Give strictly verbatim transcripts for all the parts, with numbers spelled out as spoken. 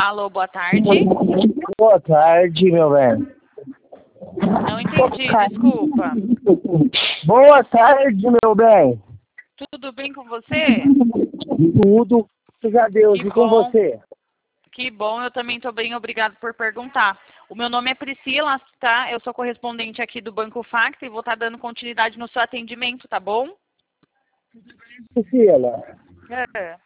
Alô, boa tarde. Boa tarde, meu bem. Não entendi, desculpa. Boa tarde, meu bem. Tudo bem com você? Tudo, graças a Deus. Que E com bom. você? Que bom, eu também estou bem, obrigado por perguntar. O meu nome é Priscila, tá? Eu sou correspondente aqui do Banco Fax e vou estar dando continuidade no seu atendimento, tá bom? Priscila. É.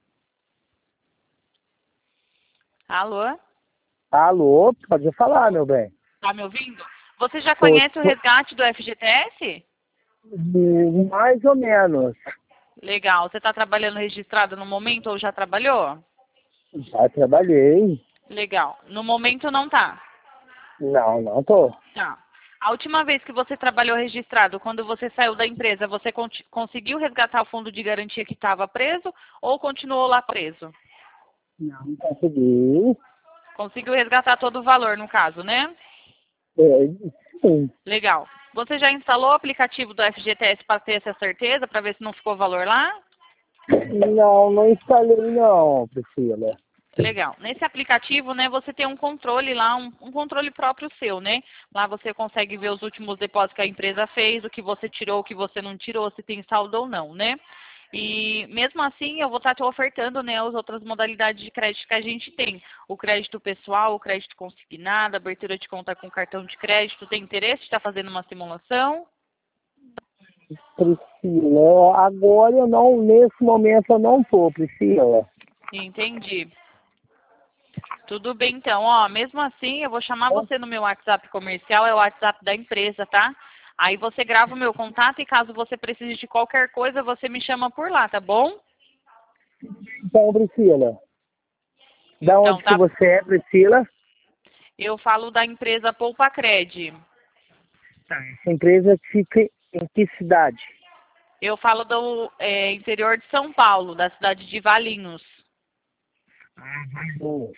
Alô? Alô, pode falar, meu bem. Tá me ouvindo? Você já Tô, conhece o tô- resgate do F G T S? hum, mais ou menos. Legal. Você está trabalhando registrado no momento ou já trabalhou? Já trabalhei. Legal. No momento não tá. Não, não tô. Tá. A última vez que você trabalhou registrado, quando você saiu da empresa, você con- conseguiu resgatar o fundo de garantia que estava preso ou continuou lá preso? Não consegui. Conseguiu resgatar todo o valor, no caso, né? É, sim. Legal. Você já instalou o aplicativo do F G T S para ter essa certeza, para ver se não ficou valor lá? Não, não instalei não, Priscila. Legal. Nesse aplicativo, né, você tem um controle lá, um, um controle próprio seu, né? Lá você consegue ver os últimos depósitos que a empresa fez, o que você tirou, o que você não tirou, se tem saldo ou não, né? E mesmo assim, eu vou estar te ofertando, né, as outras modalidades de crédito que a gente tem. O crédito pessoal, o crédito consignado, abertura de conta com cartão de crédito. Tem interesse de estar fazendo uma simulação? Priscila, agora eu não, nesse momento eu não tô, Priscila. Entendi. Tudo bem, então. Ó, mesmo assim, eu vou chamar você no meu WhatsApp comercial, é o WhatsApp da empresa, tá? Aí você grava o meu contato e caso você precise de qualquer coisa, você me chama por lá, tá bom? Então, Priscila, da Então, onde que tá. você é, Priscila? Eu falo da empresa Poupa Cred. Essa empresa fica em que cidade? Eu falo do é, interior de São Paulo, da cidade de Valinhos. Hum.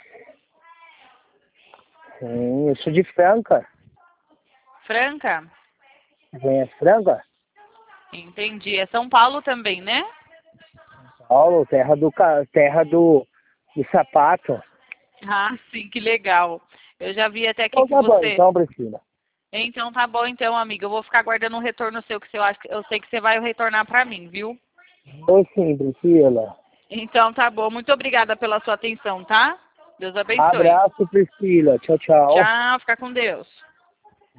Sim, eu sou de Franca. Franca? Conhece Franca? Entendi. É São Paulo também, né? Paulo, terra do, ca- terra do, do sapato. Ah, sim, que legal. Eu já vi até aqui Então que tá bom, você... então, Priscila. Então tá bom então, amiga. Eu vou ficar aguardando um retorno seu, que eu acho que eu sei que você vai retornar pra mim, viu? Oi, sim, Priscila. Então tá bom. Muito obrigada pela sua atenção, tá? Deus abençoe. Abraço, Priscila. Tchau, tchau. Tchau, fica com Deus.